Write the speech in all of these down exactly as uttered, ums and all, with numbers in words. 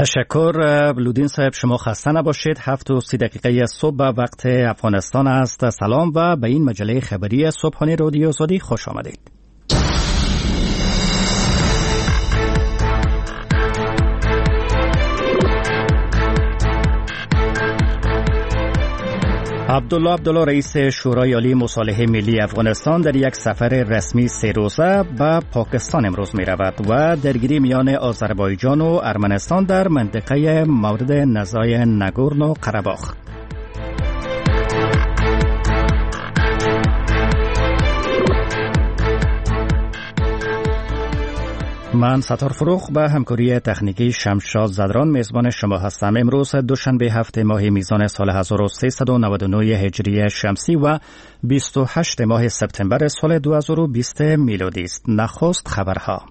تشکر لودین صاحب، شما خسته نباشید. هفت و سی دقیقه صبح وقت افغانستان است. سلام و به این مجله خبری صبحانه رادیو آزادی خوش آمدید. عبدالله عبدالله رئیس شورای عالی مصالحه ملی افغانستان در یک سفر رسمی سه روزه به پاکستان امروز می رود و درگیری میان آذربایجان و ارمنستان در منطقه مورد نزاع ناگورنو قره‌باخ. من ستار فروخ به همکاری تکنیکی شمشاد زدران میزبان شما هستم. امروز دوشنبه هفته ماه میزان سال هزار و سیصد و نود و نه هجری شمسی و بیست و هشت ماه سپتامبر سال دو هزار و بیست میلادی است. نخست خبرها.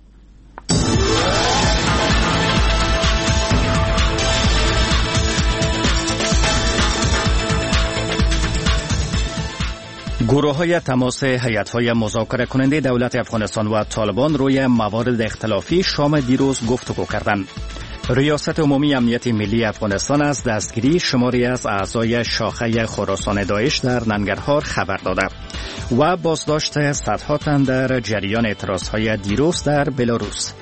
گروه های تماس هیئت های مذاکره کننده دولت افغانستان و طالبان روی موارد اختلافی شام دیروز گفتگو کردند. ریاست عمومی امنیت ملی افغانستان از دستگیری شماری از اعضای شاخه خراسان داعش در ننگرهار خبر داده و بازداشت صدها تن در جریان اعتراض های دیروز در بلاروس.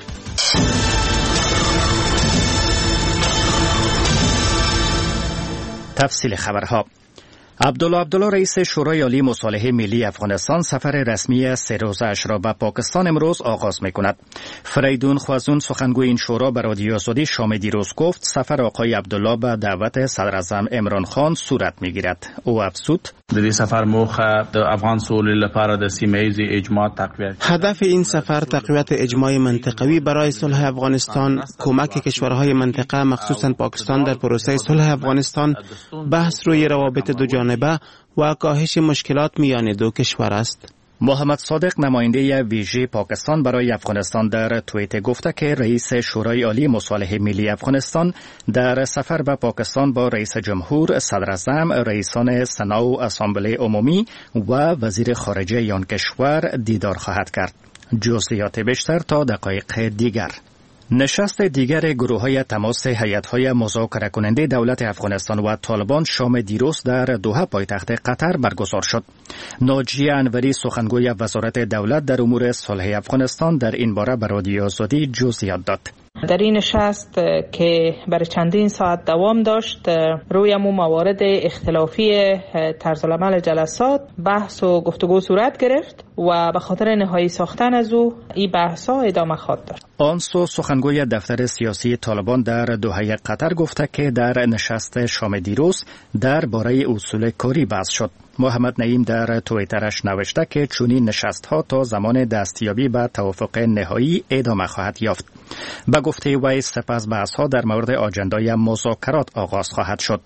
تفصیل خبرها. عبدالله عبدالله رئیس شورای عالی مصالحه ملی افغانستان سفر رسمی سه روزه‌اش را به پاکستان امروز آغاز می‌کند. فریدون خوازون سخنگوی این شورا به رادیو آزادی شام دیروز گفت سفر آقای عبدالله به دعوت صدر اعظم عمران خان صورت می‌گیرد. او افزود: د سفر موخه د افغان سولې لپاره د سیمه‌ایز اجماع تقویت. هدف این سفر تقویت اجماع منطقوی برای صلح افغانستان، کمک کشورهای منطقه مخصوصاً پاکستان در پروسه صلح افغانستان، بحث روی روابط دو جانبه و کاهش مشکلات میان دو کشور است. محمد صادق نماینده ویژه پاکستان برای افغانستان در توییتر گفته که رئیس شورای عالی مصالحه ملی افغانستان در سفر به پاکستان با رئیس جمهور، صدر اعظم، رئیسان سنا و اسامبله عمومی و وزیر خارجه آن کشور دیدار خواهد کرد. جزئیات بیشتر تا دقایق دیگر. نشست دیگر گروه های تماس هیئت های مذاکره کننده دولت افغانستان و طالبان شام دیروز در دوحه پایتخت قطر برگزار شد. ناجیه انوری سخنگوی وزارت دولت در امور صلح افغانستان در این باره به رادیو آزادی جزئیات داد. در این نشست که برای چندین ساعت دوام داشت روی مو موارد اختلافی طرز العمل جلسات بحث و گفتگو صورت گرفت و به خاطر نهایی ساختن از او این بحث ها ادامه خواهد داشت. آنسو سخنگوی دفتر سیاسی طالبان در دوحه قطر گفته که در نشست شام دیروز درباره اصول کاری بحث شد. محمد نعیم در توییترش نوشته که چنین نشست‌ها تا زمان دستیابی به توافق نهایی ادامه خواهد یافت. به گفته وی سپس بحث‌ها در مورد آجندای مذاکرات آغاز خواهد شد.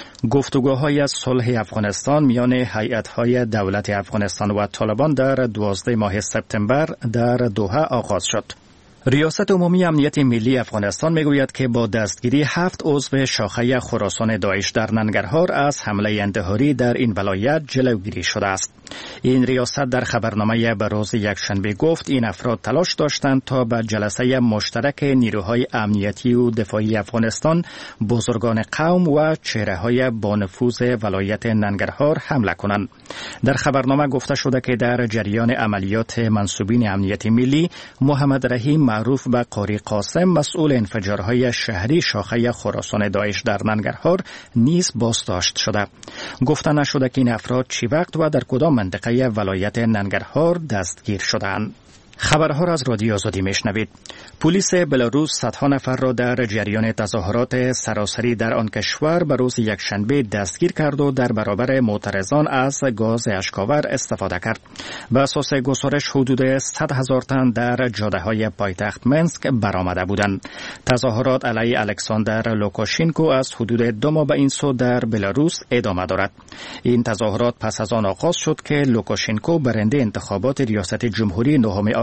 گفتگوهای صلح افغانستان میان هیئت‌های دولت افغانستان و طالبان در دوازده ماه سپتامبر در دوحه آغاز شد. ریاست عمومی امنیت ملی افغانستان میگوید که با دستگیری هفت عضو شاخه خراسان داعش در ننگرهار از حمله انتحاری در این ولایت جلوگیری شده است. این ریاست در خبرنامه به روز یکشنبه گفت این افراد تلاش داشتند تا به جلسه مشترک نیروهای امنیتی و دفاعی افغانستان، بزرگان قوم و چهره‌های با نفوذ ولایت ننگرهار حمله کنند. در خبرنامه گفته شده که در جریان عملیات منسوبین امنیت ملی، محمد رحیم معروف به قاری قاسم مسئول انفجارهای شهری شاخه خراسان داعش در ننگرهار نیز بازداشت شده. گفته نشده که این افراد چی وقت و در کدام منطقه ولایت ننگرهار دستگیر شدند. خبرها را از رادیو آزادی میشنوید. پلیس بلاروس صدها نفر را در جریان تظاهرات سراسری در آن کشور به روز یکشنبه دستگیر کرد و در برابر معترضان از گاز اشک‌آور استفاده کرد. به اساس گزارش حدود صد هزار تن در جاده‌های پایتخت منسک برآمده بودند. تظاهرات علیه الکساندر لوکاشینکو از حدود دو ماه به این سو در بلاروس ادامه دارد. این تظاهرات پس از آن آغاز شد که لوکاشینکو برنده انتخابات ریاست جمهوری نهم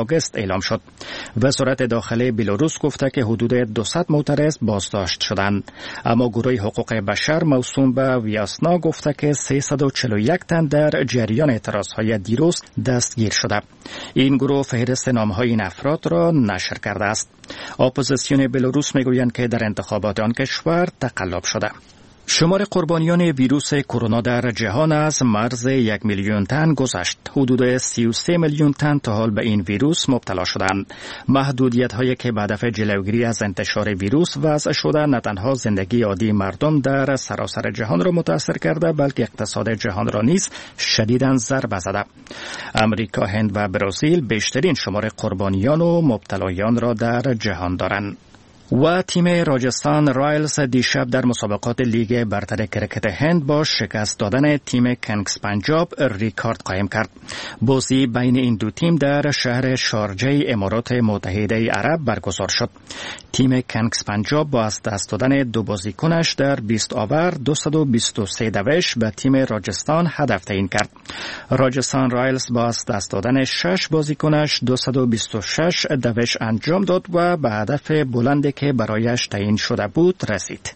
آگوست اعلام شد. وزارت داخلی بلاروس گفته که حدود دویست معترض بازداشت شدند، اما گروه حقوق بشر موسوم به ویاسنا گفته که سیصد و چهل و یک تن در جریان اعتراضهای دیروز دستگیر شده. این گروه فهرست نامهای این افراد را نشر کرده است. اپوزیسیون بلاروس میگویند که در انتخابات آن کشور تقلب شده. شمار قربانیان ویروس کرونا در جهان از مرز یک میلیون تن گذشت. حدود سی و سه میلیون تن تا حال به این ویروس مبتلا شدند. محدودیت هایی که به هدف جلوگیری از انتشار ویروس وضع شده نه تنها زندگی عادی مردم در سراسر جهان را متاثر کرده، بلکه اقتصاد جهان را نیز شدیداً ضربه زده. امریکا، هند و برزیل بیشترین شمار قربانیان و مبتلایان را در جهان دارند. و تیم راجستان رایلز دیشب در مسابقات لیگ برتر کرکت هند با شکست دادن تیم کنگز پنجاب ریکارد قائم کرد. بازی بین این دو تیم در شهر شارجه امارات متحده عرب برگزار شد. تیم کنگز پنجاب با از دست دادن دو بازیکنش در بیست آور دویست و بیست و سه دوش به تیم راجستان هدف تعیین کرد. راجستان رایلز با از دست دادن شش بازیکنش دویست و بیست و شش دوش انجام داد و به هدف بلندی که برایش تعیین شده بود رسید.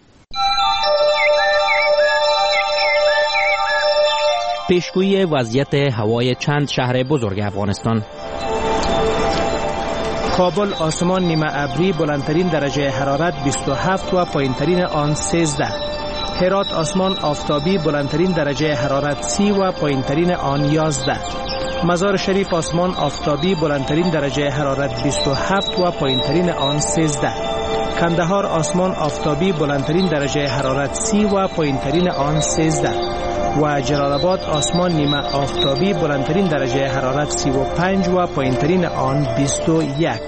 پیشگویی وضعیت هوای چند شهر بزرگ افغانستان. کابل آسمان نیمه ابری، بلندترین درجه حرارت بیست و هفت و پایینترین آن سیزده. هرات آسمان آفتابی، بلندترین درجه حرارت سی و پایینترین آن یازده. مزار شریف آسمان آفتابی، بلندترین درجه حرارت بیست و هفت و پایینترین آن سیزده. کندهار آسمان آفتابی، بلندترین درجه حرارت سی و پایینترین آن سیزده. و جلال آباد آسمان نیمه آفتابی، بلندترین درجه حرارت سی و پنج و پایینترین آن بیست و یک.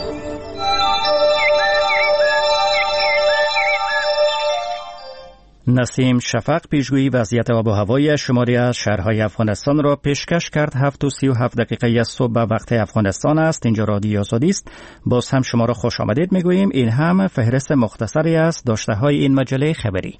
نسیم شفق پیشگویی وضعیت آب و هوای شماری از شهرهای افغانستان را پیشکش کرد. هفت و سی و هفت دقیقه صبح به وقت افغانستان است. اینجا رادیو آزادی است. باز هم شما را خوش آمدید میگوییم. این هم فهرست مختصری از داشته های این مجله خبری.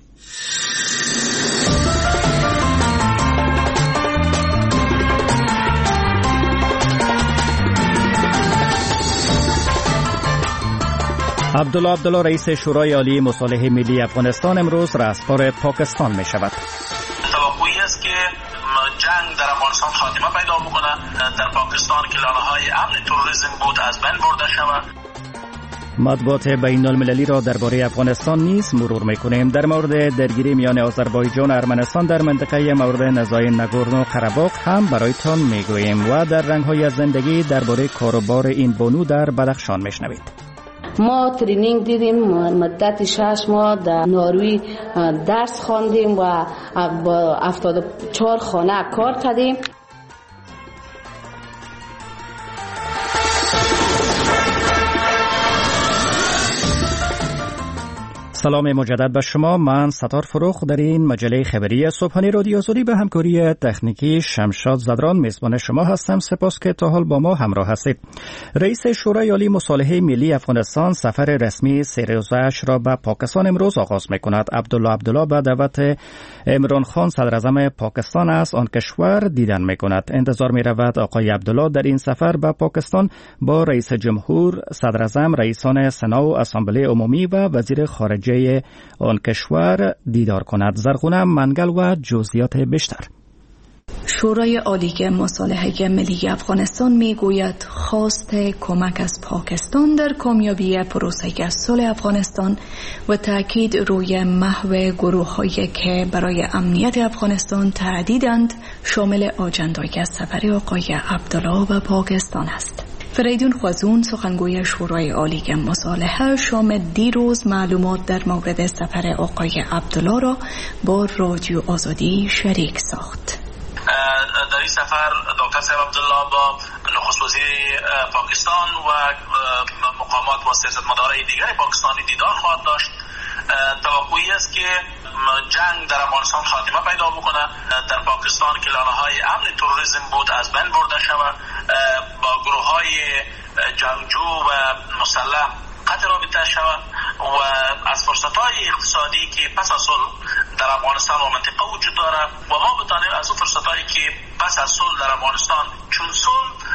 عبدالله عبدالله رئیس شورای عالی مصالحه ملی افغانستان امروز رستگار پاکستان می شود. توقعی است که جنگ در افغانستان خاتمه پیدا بکنه، در پاکستان که لاله‌های امن تروریسم بود از بین برده شود. مطبوعات بین المللی را درباره افغانستان نیز مرور میکنیم. در مورد درگیری میان آذربایجان و ارمنستان در منطقه مورد نزاع نگورنو قره‌باغ هم برایتان میگوییم و در رنگ‌های از زندگی درباره کاروبار این بانو در بدخشان میشنوید. ما ترینینگ دیدیم، مدت شش ماه در ناروی درس خواندیم و با هفتاد و چهار خانه کار کردیم. سلام مجدد به شما. من ستار فروخ در این مجله خبری صبحانه رادیو آزادی به همکاری تکنیکی شمشاد زدران میزبان شما هستم. سپاس که تا حال با ما همراه هستید. رئیس شورای عالی مصالحه ملی افغانستان سفر رسمی سه روزه‌اش را به پاکستان امروز آغاز می‌کند. عبدالله عبدالله به دعوت عمران خان صدراعظم پاکستان از آن کشور دیدن می‌کند. انتظار می‌رود آقای عبدالله در این سفر به پاکستان با رئیس جمهور، صدراعظم، رئیسان سنا و اسامبله عمومی و وزیر خارجه آن کشور دیدار کند. زرغونه منگل و جزئیات بیشتر. شورای عالی مصالحه ملی افغانستان میگوید خواست کمک از پاکستان در کامیابی پروسه صلح افغانستان و تاکید روی محو گروه‌هایی که برای امنیت افغانستان تهدیدند شامل آجندای سفر آقای عبدالله و پاکستان است. فریدون خوازون سخنگوی شورای عالی مصالحه شام دیروز معلومات در مورد سفر آقای عبدالله را با رادیو آزادی شریک ساخت. در این سفر دکتر صاحب عبدالله با نخست وزیر پاکستان و مقامات و سیاستمدارای دیگر پاکستانی دیدار خواهد داشت. توقعی است که جنگ در افغانستان خاتمه پیدا بکنه، در پاکستان که لاله‌های امن تروریسم بود از بین برده شود، با گروه‌های جنگجو و مسلح قطع رابطه شود و از فرصت‌های اقتصادی که پس از صلح در افغانستان و منطقه وجود داره و ما بتانیم از اون فرصت‌هایی که پس از صلح در افغانستان چون صلح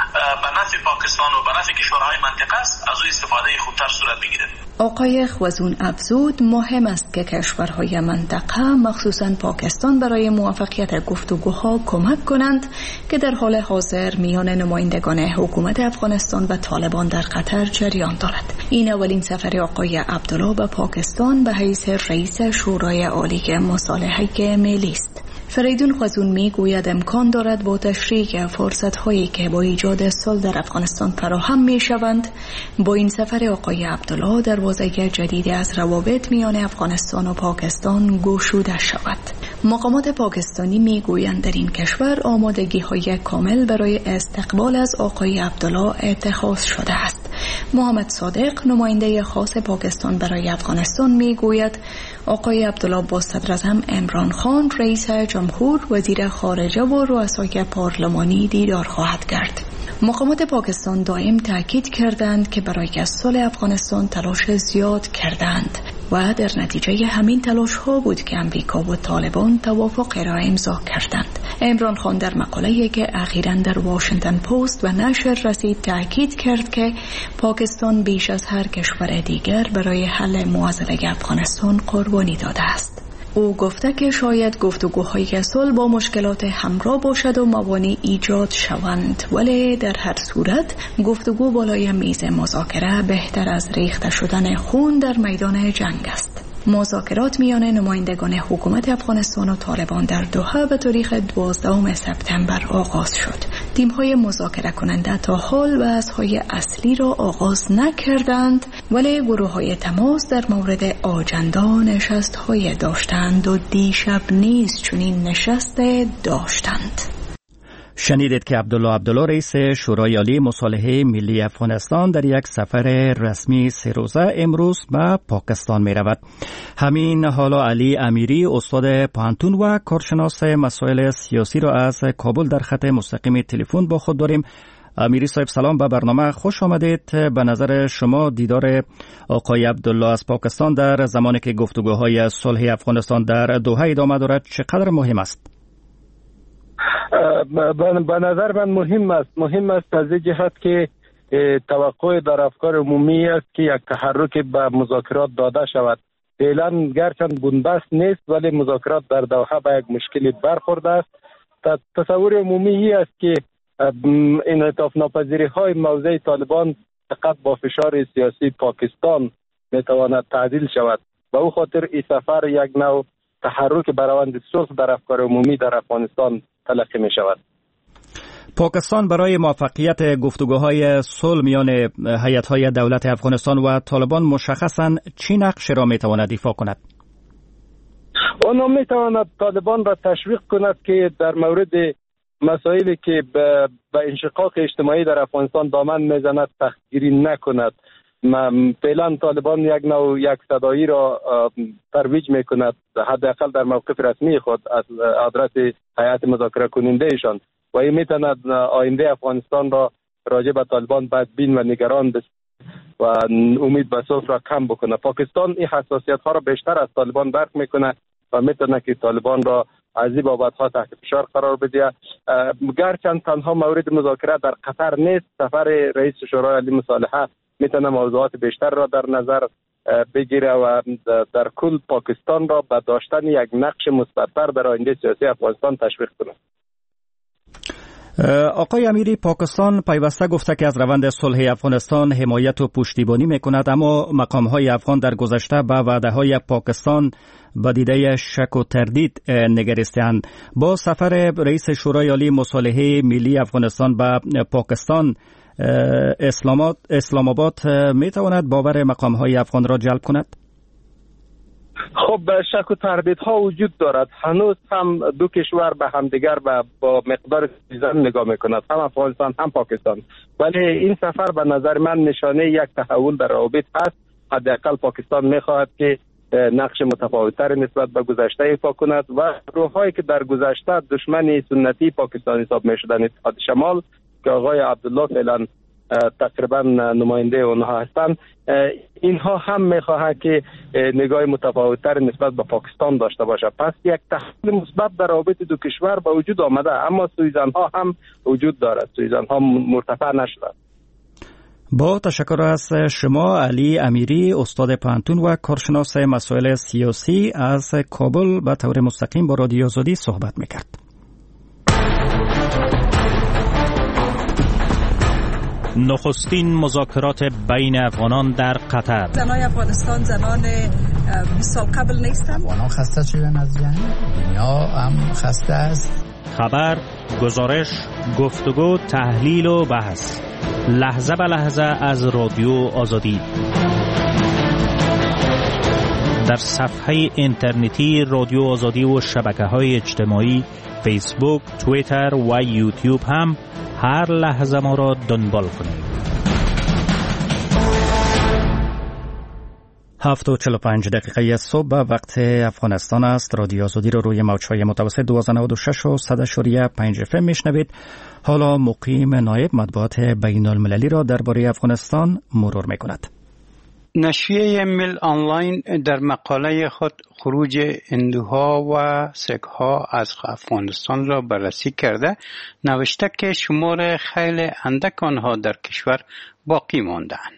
به نفع پاکستان و به نفع کشورهای منطقه است، از او استفاده خوبتر صورت بگیره. آقای خوازون افزود مهم است که کشورهای منطقه مخصوصاً پاکستان برای موفقیت گفتگوها کمک کنند که در حال حاضر میان نمایندگان حکومت افغانستان و طالبان در قطر جریان دارد. این اولین سفر آقای عبدالله به پاکستان به حیث رئیس شورای عالی مصالحه ملی است. فریدون خوازون می گوید امکان دارد با تشریح فرصت هایی که با ایجاد صلح در افغانستان فراهم می شوند با این سفر آقای عبدالله دروازه جدید از روابط میان افغانستان و پاکستان گشوده شود. مقامات پاکستانی می گویند در این کشور آمادگی های کامل برای استقبال از آقای عبدالله اتخاذ شده است. محمد صادق نماینده خاص پاکستان برای افغانستان می گوید آقای عبدالله با صدر اعظم عمران خان رئیس جمهور، وزیر خارجه و رؤسای پارلمانی دیدار خواهد کرد. مقامات پاکستان دائم تاکید کردند که برای صلح افغانستان تلاش زیاد کردند و در نتیجه همین تلاش ها بود که امریکا و طالبان توافق را امضا کردند. عمران خان در مقاله‌ای که اخیراً در واشنگتن پست و نشر رسید تاکید کرد که پاکستان بیش از هر کشور دیگر برای حل معضله افغانستان قربانی داده است. او گفته که شاید گفتگوهای صلح با مشکلات همراه باشد و موانع ایجاد شوند، ولی در هر صورت گفتگو بالای میز مذاکره بهتر از ریخته شدن خون در میدان جنگ است. مذاکرات میان نمایندگان حکومت افغانستان و طالبان در دوحه به تاریخ دوازدهم سپتامبر آغاز شد. تیم‌های مذاکره کننده تا حال بحث‌های اصلی را آغاز نکردند، ولی گروه‌های تماس در مورد آجندا نشست‌های داشتند و دیشب نیز چنین نشست داشتند. شنیدید که عبدالله عبدالله رئیس شورای عالی مصالحه ملی افغانستان در یک سفر رسمی سه روزه امروز به پاکستان می رود. همین حالا علی امیری استاد پانتون و کارشناس مسائل سیاسی را از کابل در خط مستقیم تلفن با خود داریم. امیری صاحب سلام، به برنامه خوش آمدید. به نظر شما دیدار آقای عبدالله از پاکستان در زمانی که گفتگوهای صلح افغانستان در دوحه ادامه دارد چقدر مهم است؟ به نظر من مهم است مهم است از این جهت که توقع در افکار عمومی است که یک تحرک به مذاکرات داده شود. فعلا گرچند بنبست نیست ولی مذاکرات در دوحه به یک مشکلی برخورده است. تصور عمومی است که انعطاف ناپذیری های موضع طالبان فقط با فشار سیاسی پاکستان میتواند تعدیل شود. به او خاطر این سفر یک نوع تحرک برآورد صلح در افکار عمومی در افغانستان تلقی می شود. پاکستان برای موفقیت گفتگوهای صلح میان هیئت‌های دولت افغانستان و طالبان مشخصاً چه نقش را می تواند ایفا کند؟ آن می تواند طالبان را تشویق کند که در مورد مسائلی که به انشقاق اجتماعی در افغانستان دامن میزند تحقیری نکند. فعلا طالبان یک نوع یک صدایی را ترویج میکند، حداقل در موقف رسمی خود از آدرس هیئت مذاکره کننده ایشان، و این میتواند آینده افغانستان را راجع به طالبان بدبین و نگران بس و امید به صلح را کم بکنه. پاکستان این حساسیت ها را بیشتر از طالبان درک میکنه و میتونه که طالبان را از این بابت ها تحت فشار قرار بده. گرچند تنها مورد مذاکره در قطر نیست، سفر رئیس شورای عالی مصالحه میتونه موضوعات بیشتر را در نظر بگیره و در کل پاکستان را به داشتن یک نقش مثبت‌تر در آینده سیاسی افغانستان تشویق کنه. آقای امیری، پاکستان پیوسته گفته که از روند صلح افغانستان حمایت و پشتیبانی میکند، اما مقام‌های افغان در گذشته به وعده‌های پاکستان با دیده شک و تردید نگریستند. با سفر رئیس شورای عالی مصالحه ملی افغانستان به پاکستان، اسلام آباد می تواند باور مقام های افغان را جلب کند؟ خب شک و تردیدها وجود دارد. هنوز هم دو کشور به همدیگر با مقدار زیادی نگاه میکند، هم افغانستان هم پاکستان. ولی این سفر به نظر من نشانه یک تحول در روابط است. حداقل پاکستان میخواهد که نقش متفاوت‌تر نسبت به گذشته ایفا کند و گروه‌هایی که در گذشته دشمن سنتی پاکستان حساب می‌شدند، اتحاد شمال که آقای عبدالله فعلا تقریبا نماینده اونها هستند. اینها هم میخواهند که نگاه متفاوت‌تر نسبت به پاکستان داشته باشه. پس یک تحول مثبت در رابطه دو کشور به وجود آمده، اما سویزن‌ها هم وجود دارد. سویزن‌ها مرتفع نشدند. با تشکر از شما علی امیری، استاد پانتون و کارشناس مسائل سیاسی از کابل به طور مستقیم با رادیو آزادی صحبت میکرد. نخستین مذاکرات بین افغانان در قطر. زنای افغانستان زنان بیست سال قبل نیستند. افغانان خسته شدن از جنگ، دنیا هم خسته است. خبر، گزارش، گفتگو، تحلیل و بحث، لحظه به لحظه از رادیو آزادی. در صفحه اینترنتی رادیو آزادی و شبکه‌های اجتماعی فیسبوک، توییتر و یوتیوب هم هر لحظه ما را دنبال کنید. هفت و چهل و پنج دقیقه صبح به وقت افغانستان است. رادیو آزادی رو روی موج‌های متوسط دویست و نود و شش و صد و پنج اف ام میشنوید. حالا مقیم نایب مطبوعات بین المللی را درباره افغانستان مرور میکند. نشریه میل آنلاین در مقاله خود خروج هندوها و سیک‌ها از افغانستان را بررسی کرده نوشته که شمار خیلی اندک آنها در کشور باقی مانده‌اند.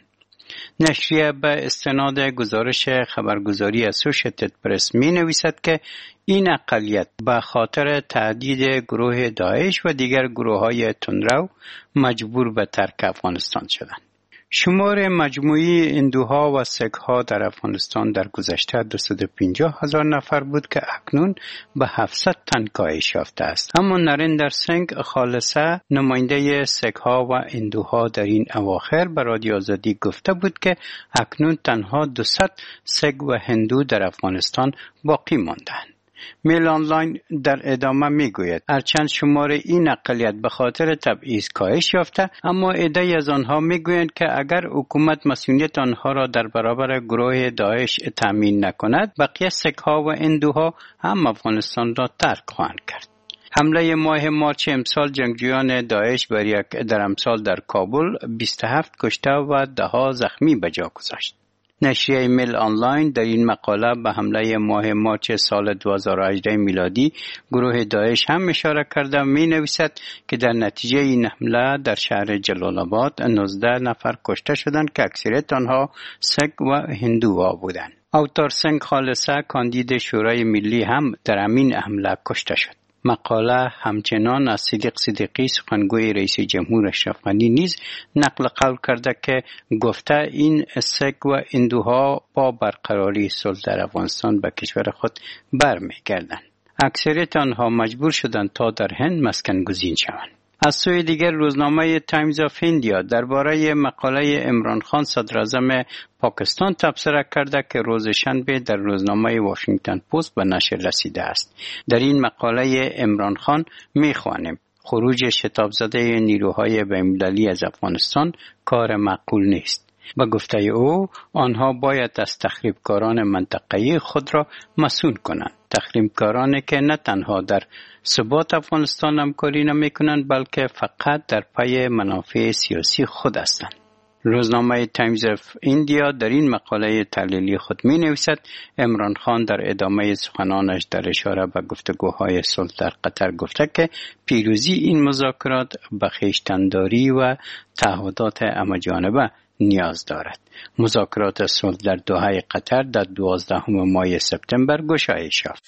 نشریه به استناد گزارش خبرگزاری اسوشیتد پرس می نویسد که این اقلیت به خاطر تهدید گروه داعش و دیگر گروه های تندرو مجبور به ترک افغانستان شدند. شمار مجموعی هندوها و سیک‌ها در افغانستان در گذشته دویست و پنجاه هزار نفر بود که اکنون به هفتصد تن کاهش یافته است. اما نریندر سینگ خالصه نماینده سیک‌ها و هندوها در این اواخر به رادیو آزادی گفته بود که اکنون تنها دویست سیک و هندو در افغانستان باقی ماندند. میل آنلاین در ادامه میگوید هرچند شمار این اقلیت به خاطر تبعیض کاهش یافته، اما عده‌ای از آنها میگویند که اگر حکومت مسئولیت آنها را در برابر گروه داعش تامین نکند، بقیه سیک‌ها و هندوها هم افغانستان را ترک خواهند کرد. حمله ماه مارچ امسال جنگجویان داعش بر یک در امسال در کابل بیست و هفت کشته و ده ها زخمی به جا گذاشت. نشریه میل آنلاین در این مقاله به حمله ماه مارچ سال دو هزار و هجده میلادی گروه داعش هم اشاره کرده می نویسد که در نتیجه این حمله در شهر جلال آباد نوزده نفر کشته شدند که اکثریت آنها سیک و هندوها بودند. اوتار سنگ خالصه کاندید شورای ملی هم در همین حمله کشته شد. مقاله همچنان از صدیق صدیقی سخنگوی رئیس جمهور اشرف غنی نیز نقل قول کرده که گفته این سیک و هندوها با برقراری صلح در افغانستان به کشور خود برمیگردند. اکثریت آنها مجبور شدند تا در هند مسکن گزین شوند. از سوی دیگر روزنامه تایمز آف ایندیا درباره مقاله عمران خان صدر اعظم پاکستان تبصره کرده که روز شنبه در روزنامه واشنگتن پست به نشر رسیده است. در این مقاله عمران خان می‌خوانیم خروج شتاب زده نیروهای بین‌المللی از افغانستان کار معقول نیست. با گفته او آنها باید از تخریبکاران منطقه‌ای خود را مسئول کنند. تخریبکارانی که نه تنها در ثبات افغانستان همکاری نمی‌کنند بلکه فقط در پی منافع سیاسی خود هستند. روزنامه تایمز آف ایندیا در این مقاله تحلیلی خود می نویسد عمران خان در ادامه سخنانش در اشاره به گفتگوهای صلح در قطر گفته که پیروزی این مذاکرات به خویشتن‌داری و تعهدات همه‌جانبه نیاز دارد. مذاکرات صلح در دوحه قطر در دوازدهم ماه سپتامبر گشایش یافت.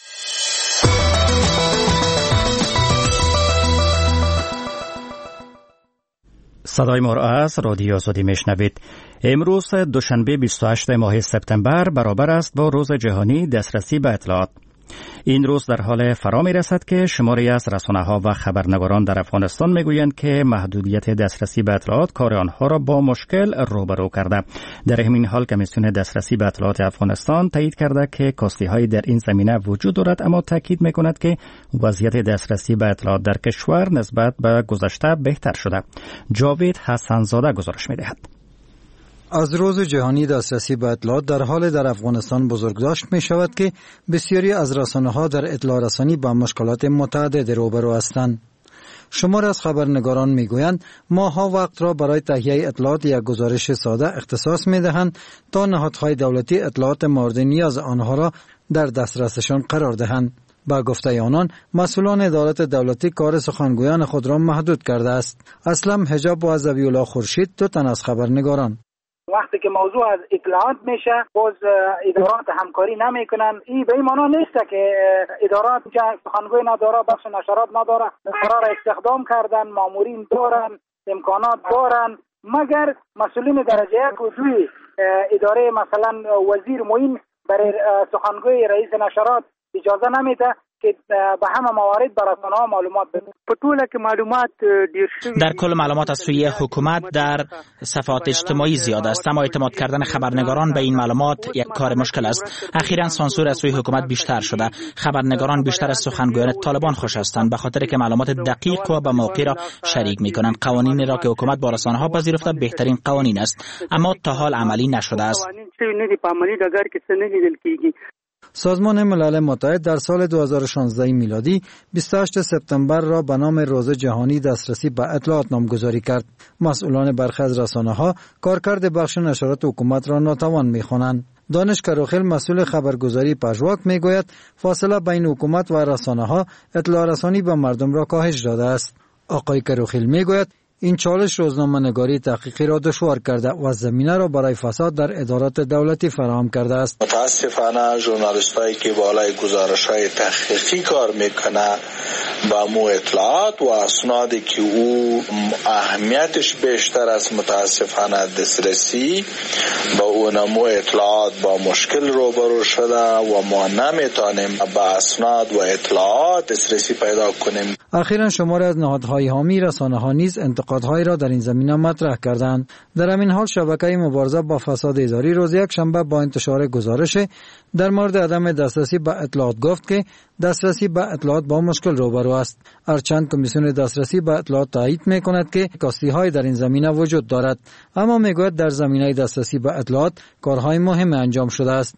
صدای ما را از رادیو آزادی میشنوید. امروز دوشنبه بیست و هشتم ماه سپتامبر برابر است با روز جهانی دسترسی به اطلاعات. این روز در حال فرا می رسد که شماری از رسانه‌ها و خبرنگاران در افغانستان میگویند که محدودیت دسترسی به اطلاعات کار آنها را با مشکل روبرو کرده. در همین حال کمیسیون دسترسی به اطلاعات افغانستان تایید کرده که کاستی‌هایی در این زمینه وجود دارد، اما تاکید میکند که وضعیت دسترسی به اطلاعات در کشور نسبت به گذشته بهتر شده. جاوید حسن‌زاده گزارش می‌دهد. از روز جهانی دسترسی به اطلاعات در حال در افغانستان بزرگداشت می شود که بسیاری از رسانه‌ها در اطلاع رسانی با مشکلات متعدد روبرو هستند. شمار از خبرنگاران میگویند ماها وقت را برای تهیه اطلاعات یک گزارش ساده اختصاص میدهند تا نهادهای دولتی اطلاعات مورد نیاز آنها را در دسترسشان قرار دهند. با گفته آنان مسئولان ادارات دولتی کار سخنگویان خود را محدود کرده است. اسلم حجاب و ضوی الله خورشید دو تن از خبرنگاران. وقتی که موضوع از اطلاعات میشه باز ادارات همکاری نمیکنن. این به این معنا نیست که ادارات که سخنگوی نداره، بخش نشرات نداره، قرار استخدام کردن، مامورین دارن، امکانات دارن، مگر مسئولین درجه یک و دوی اداره مثلا وزیر معین برای سخنگوی رئیس نشرات اجازه نمیده که به همه موارد بر رسانه‌ها معلومات بده. په ټوله کې معلومات ډیر شوي. در کل معلومات از سوی حکومت در صفحات اجتماعی زیاد است، اما اعتماد کردن خبرنگاران به این معلومات یک کار مشکل است. اخیراً سانسور از سوی حکومت بیشتر شده. خبرنگاران بیشتر از سخنگویان طالبان خوش هستند به خاطر که معلومات دقیق و به موقع را شریک می‌کنند. قوانینی را که حکومت با رسانه‌ها پذیرفته بهترین قوانین است، اما تا حال عملی نشده است. سازمان ملل متحد در سال دو هزار و شانزده میلادی بیست و هشتم سپتامبر را به نام روز جهانی دسترسی به اطلاعات نامگذاری کرد. مسئولان برخی از رسانه‌ها کارکرد بخش نشرات حکومت را ناتوان می‌خوانند. دانش کروخیل مسئول خبرگزاری پژواک میگوید فاصله بین حکومت و رسانه‌ها اطلاع رسانی به مردم را کاهش داده است. آقای کروخیل میگوید این چالش روزنامه‌نگاری تحقیقی را دشوار کرده و زمینه را برای فساد در ادارات دولتی فراهم کرده است. متاسفانه ژورنالیستایی که بالای گزارش‌های تحقیقی کار میکنه با مو اطلاعات و اسنادی که او اهمیتش بیشتر از متاسفانه دسترسی با اونمو اطلاعات با مشکل روبرو شده و ما نمیتونیم با اسناد و اطلاعات دسترسی پیدا کنیم. اخیراً شماری از نهادهای حامی رسانه‌ها نیز انتقادهایی را در این زمینه مطرح کردند. در همین حال شبکه مبارزه با فساد اداری روز یک شنبه با انتشار گزارش در مورد عدم دسترسی به اطلاعات گفت که دسترسی به اطلاعات با مشکل روبرو است. هرچند کمیسیون دسترسی به اطلاعات تایید می‌کند که کاستی‌های در این زمینه وجود دارد، اما میگوید در زمینه دسترسی به اطلاعات کارهای مهم انجام شده است.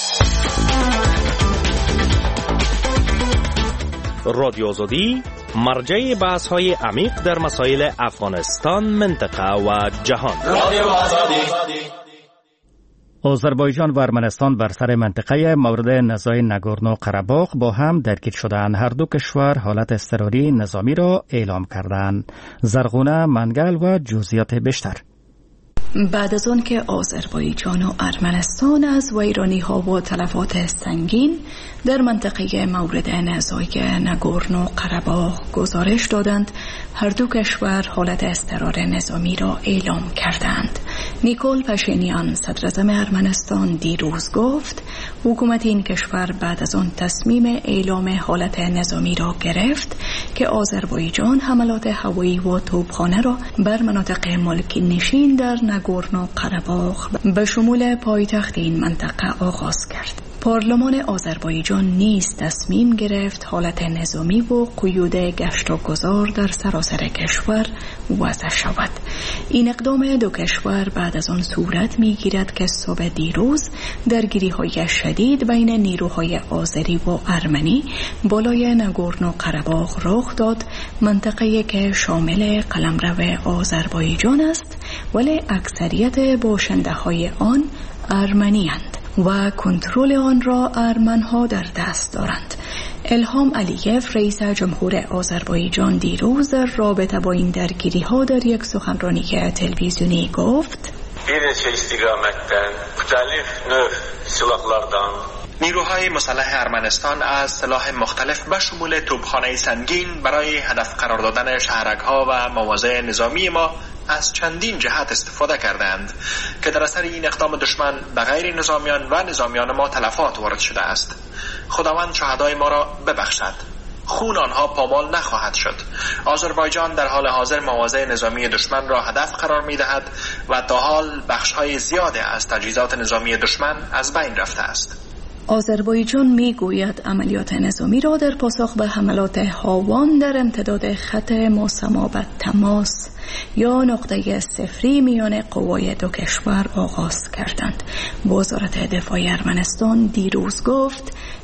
رادیو آزادی مرجع بحث‌های عمیق در مسائل افغانستان، منطقه و جهان. رادیو آزادی. آذربایجان و ارمنستان بر سر منطقه مورد نزاع ناگورنو قره‌باغ با هم درگیر شدند. هر دو کشور حالت اضطراری نظامی را اعلام کردند. زرغونه منگل و جزئیات بیشتر. بعد از آن که آذربایجان و ارمنستان از ویرانی‌ها و تلفات سنگین در منطقه مورد نزاع ناگورنو قره‌باغ گزارش دادند، هر دو کشور حالت اضطرار نظامی را اعلام کردند. نیکول پاشینیان صدر اعظم ارمنستان دیروز گفت حکومت این کشور بعد از آن تصمیم اعلام حالت نظامی را گرفت که آذربایجان حملات هوایی و توپخانه را بر مناطق ملکی نشین در ناگورنو قره‌باغ به شمول پایتخت این منطقه آغاز کرد. پارلمان آذربایجان نیز تصمیم گرفت حالت نظامی و قیود گشت و گذار در سراسر کشور وضع شود. این اقدام دو کشور بعد از آن صورت می‌گیرد که صبح دیروز درگیری‌های شدید بین نیروهای آذری و ارمنی بالای ناگورنو قره‌باغ رخ داد، منطقه‌ای که شامل قلمرو آذربایجان است ولی اکثریت باشنده‌های آن ارمنی‌اند و کنترل آن را ارمن‌ها در دست دارند. الهام علییف رئیس جمهور آذربایجان دیروز در رابطه با این درگیری‌ها در یک سخنرانی تلویزیونی گفت: نیروهای مسلح ارمنستان از سلاح مختلف به شمول توپخانه سنگین برای هدف قرار دادن شهرک‌ها و مواضع نظامی ما از چندین جهت استفاده کردند که در اثر این اقدام دشمن به غیر نظامیان و نظامیان ما تلفات وارد شده است. خداوند شهدای ما را ببخشد. خون آنها پامال نخواهد شد. آذربایجان در حال حاضر مواضع نظامی دشمن را هدف قرار می دهد و تا حال بخش‌های زیادی از تجهیزات نظامی دشمن از بین رفته است. آذربایجان می گوید عملیات نظامی را در پاسخ به حملات هاوان در امتداد خط مسما به تماس یا نقطه صفری میان قوای دو کشور آغاز کردند. وزارت دفاع ارمنستان دیروز گفت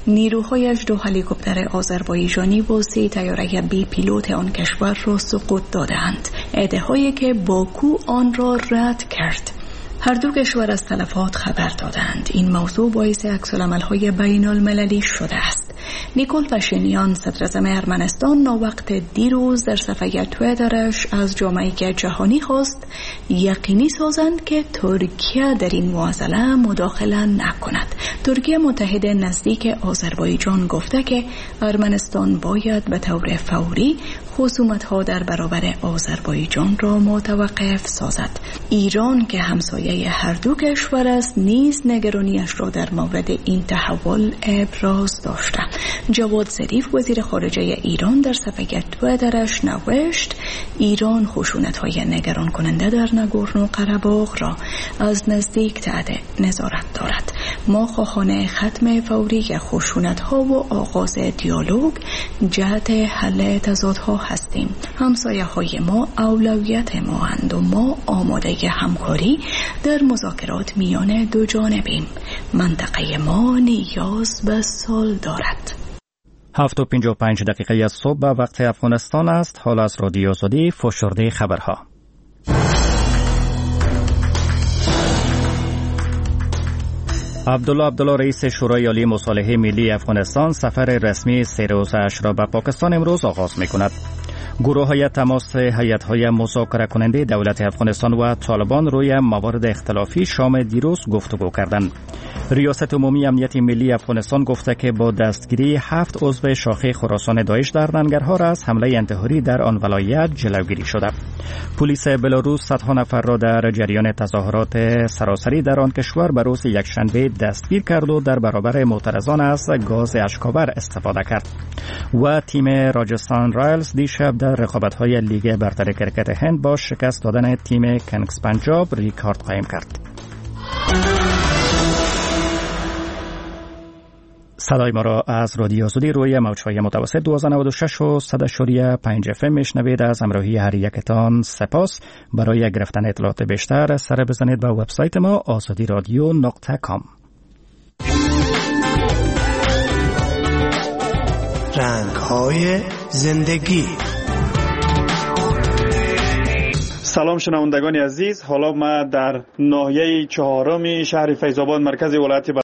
نیروهایش دو هلیکوپتر آذربایجانی و سه طیاره بی پیلوت آن کشور را سقوط دادند. ادعاهایی که باکو آن را رد کرد. هر دو کشور از تلفات خبر دادند. این موضوع باعث عکس‌العمل‌های بین المللی شده است. نیکول پاشینیان صدر اعظم ارمنستان ناوقت دیروز در صفحه توییترش از جامعه جهانی خواست یقینی سازند که ترکیه در این معضله مداخله نکند. ترکیه متحد نزدیک آذربایجان گفته که ارمنستان باید به طور فوری خصومت‌ها در برابر آذربایجان را متوقف سازد. ایران که همسایه هر دو کشور است نیز نگرانیش را در مورد این تحول ابراز داشته. جواد ظریف وزیر خارجه ایران در صفحه توییترش نوشت ایران خشونت‌های نگران کننده در نگورنو قره‌باغ را از نزدیک تحت نظارت دارد. ما خواهان ختم فوری خشونت‌ها و آغاز دیالوگ جهت حل تضادها هستیم. همسایه‌های ما اولویت ما اند و ما آماده همکاری در مذاکرات میان دو جانبیم. منطقه ما نیاز به صلح دارد. هفت و پنج و پنج دقیقه از صبح به وقت افغانستان است. حال از رادیو آزادی فشرده خبرها. عبدالله عبدالله رئیس شورای عالی مصالحه ملی افغانستان سفر رسمی سه روزه‌اش را به پاکستان امروز آغاز می‌کند. گروه‌های تماس هیئت‌های مذاکره کننده دولت افغانستان و طالبان روی موارد اختلافی شام دیروز گفتگو کردند. ریاست عمومی امنیت ملی افغانستان گفته که با دستگیری هفت عضو شاخه خراسان داعش در ننگرهار از حمله انتحاری در آن ولایت جلوگیری شده. پلیس بلاروس صدها نفر را در جریان تظاهرات سراسری در آن کشور به روز یکشنبه دستگیر کرد و در برابر معترضان از گاز اشک‌آور استفاده کرد. و تیم راجستان رایلز دیشب در رقابت‌های لیگ برتر کرکت هند با شکست دادن تیم کنگز پنجاب ریکارد قائم کرد. صدای ما را از رادیو آزادی روی موج‌های متوسط دویست و نود و شش و صد و پنج اف ام میشنوید. از همراهی هر یکتان سپاس. برای گرفتن اطلاعات بیشتر سر بزنید به وبسایت ما آزادی رادیو نقطه کام. رنگ‌های زندگی. سلام شنوندگان عزیز، حالا ما در ناحیه چهارم شهر فیض‌آباد مرکز ولایت